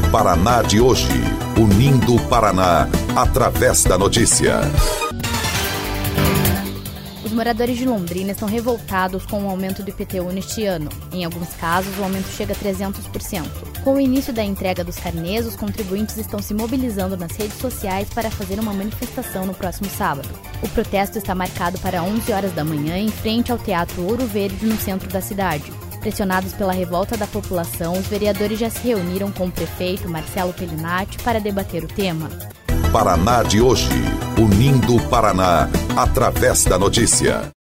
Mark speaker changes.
Speaker 1: Paraná de hoje, unindo o Paraná através da notícia.
Speaker 2: Os moradores de Londrina estão revoltados com o aumento do IPTU neste ano. Em alguns casos, o aumento chega a 300%. Com o início da entrega dos carnês, os contribuintes estão se mobilizando nas redes sociais para fazer uma manifestação no próximo sábado. O protesto está marcado para 11 horas da manhã em frente ao Teatro Ouro Verde, no centro da cidade. Pressionados pela revolta da população, os vereadores já se reuniram com o prefeito Marcelo Pellinati para debater o tema.
Speaker 1: Paraná de hoje, unindo o Paraná através da notícia.